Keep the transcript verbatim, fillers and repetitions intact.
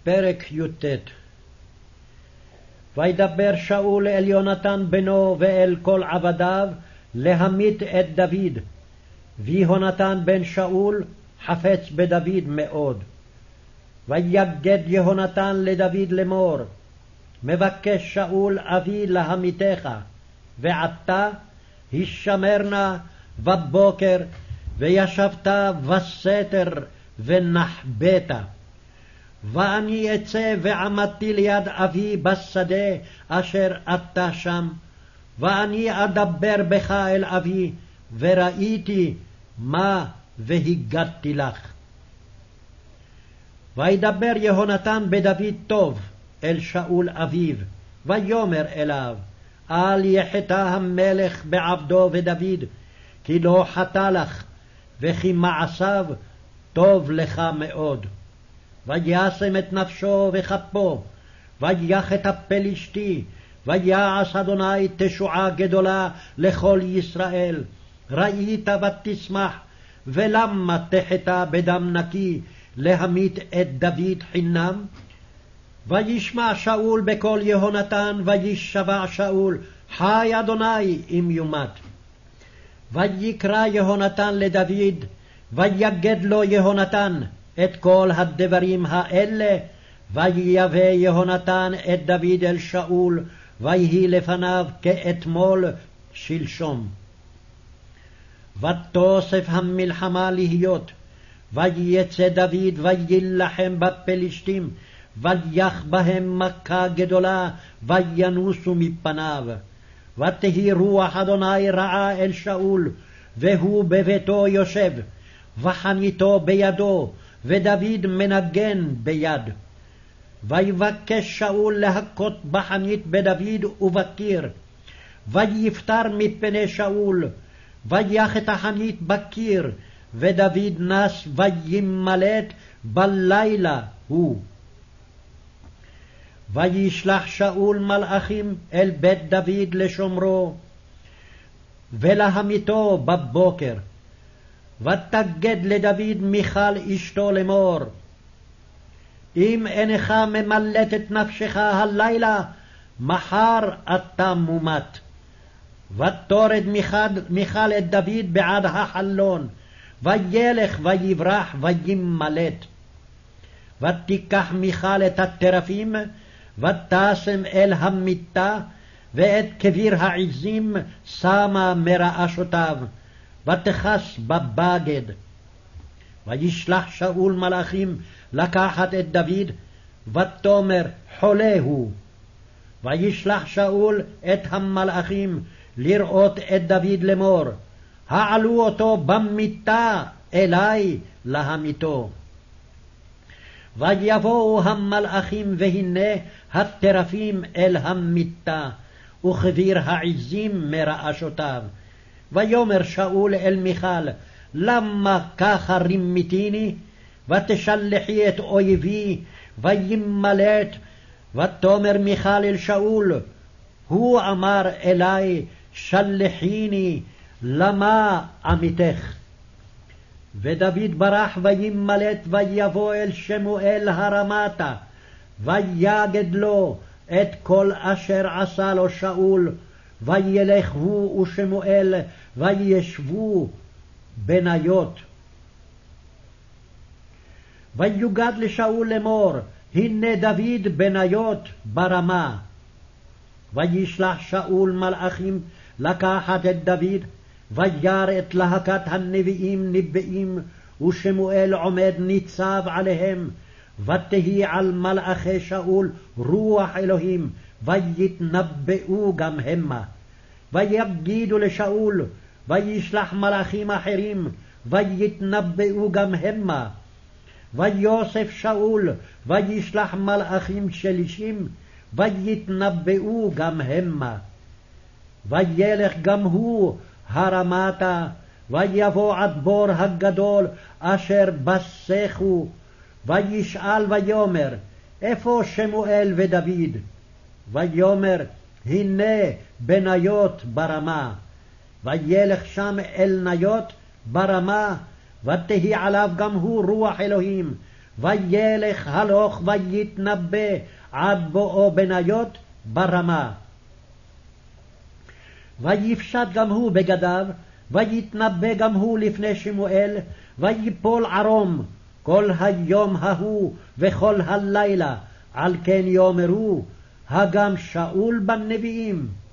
פרק י"ט. וידבר שאול אל יונתן בנו ואל כל עבדיו להמית את דוד, ויהונתן בן שאול חפץ בדוד מאוד. ויגד יהונתן לדוד לאמור, מבקש שאול אבי להמיתך, ועתה הישמר נא בבוקר, וישבת בסתר ונחבאת. ואני אצא ועמדתי ליד אבי בשדה אשר אתה שם, ואני אדבר בך אל אבי, וראיתי מה והגדתי לך. וידבר יהונתן בדוד טוב אל שאול אביו, ויאמר אליו, אל יחטא המלך בעבדו ודוד, כי לא חטא לך, וכי מעשיו טוב לך מאוד. וישם את נפשו וכפו, ויך את הפלישתי, ויעש אדוני תשועה גדולה לכל ישראל. ראית ותשמח, ולמה תחטא בדם נקי להמית את דוד חינם? וישמע שאול בקול יהונתן, וישבע שאול, חי אדוני אם יומת. ויקרא יהונתן לדוד, ויגד לו יהונתן את כל הדברים האלה, ויבא יהונתן את דוד אל שאול, ויהי לפניו כאתמול שלשום. ותוסף המלחמה להיות, ויצא דוד וילחם בפלישתים, ויך בהם מכה גדולה, וינוסו מפניו. ותהי רוח אדוני רעה אל שאול, והוא בביתו יושב, וחניתו בידו, ודוד מנגן ביד. ויבקש שאול להכות בחנית בדוד ובקיר, ויפטר מפני שאול, ויך את החנית בקיר, ודוד נס וימלט בלילה הוא. וישלח שאול מלאכים אל בית דוד לשומרו, ולהמיתו בבוקר. ותגד לדוד מיכל אשתו לאמור, אם אינך ממלט את נפשך הלילה, מחר אתה מומת. ותורד מיכל את דוד בעד החלון, וילך ויברח וימלט. ותיקח מיכל את הטרפים, ותשם אל המיטה, ואת כביר העזים שמה מרעשותיו, ותכס בבגד. וישלח שאול מלאכים לקחת את דוד, ותאמר חולה הוא. וישלח שאול את המלאכים לראות את דוד לאמור, העלו אותו במיטה אלי להמיתו. ויבואו המלאכים, והנה הטרפים אל המיטה, וכביר העזים מרעשותיו. ויאמר שאול אל מיכל, למה ככה רימיתיני? ותשלחי את אויבי וימלט. ותאמר מיכל אל שאול, הוא אמר אלי, שלחיני, למה עמיתך? ודוד ברח וימלט, ויבוא אל שמואל הרמתה, ויגד לו את כל אשר עשה לו שאול. וילך הוא ושמואל וישבו בניות. ויוגד לשאול לאמור, הנה דוד בניות ברמה. וישלח שאול מלאכים לקחת את דוד, וירא את להקת הנביאים נבאים, ושמואל עומד ניצב עליהם. ותהי על מלאכי שאול רוח אלוהים, ויתנבאו גם המה. ויגידו לשאול, וישלח מלאכים אחרים, ויתנבאו גם המה. ויוסף שאול, וישלח מלאכים שלישים, ויתנבאו גם המה. וילך גם הוא הרמתה, ויבוא עד בור הגדול אשר בסכו, וישאל ויאמר, איפה שמואל ודוד? ויאמר, הנה בניות ברמה. וילך שם אל ניות ברמה, ותהי עליו גם הוא רוח אלוהים, וילך הלוך ויתנבא עד בואו בניות ברמה. ויפשט גם הוא בגדיו, ויתנבא גם הוא לפני שמואל, ויפול ערום כל היום ההוא וכל הלילה, על כן יאמרו, הגם שאול בנביאים.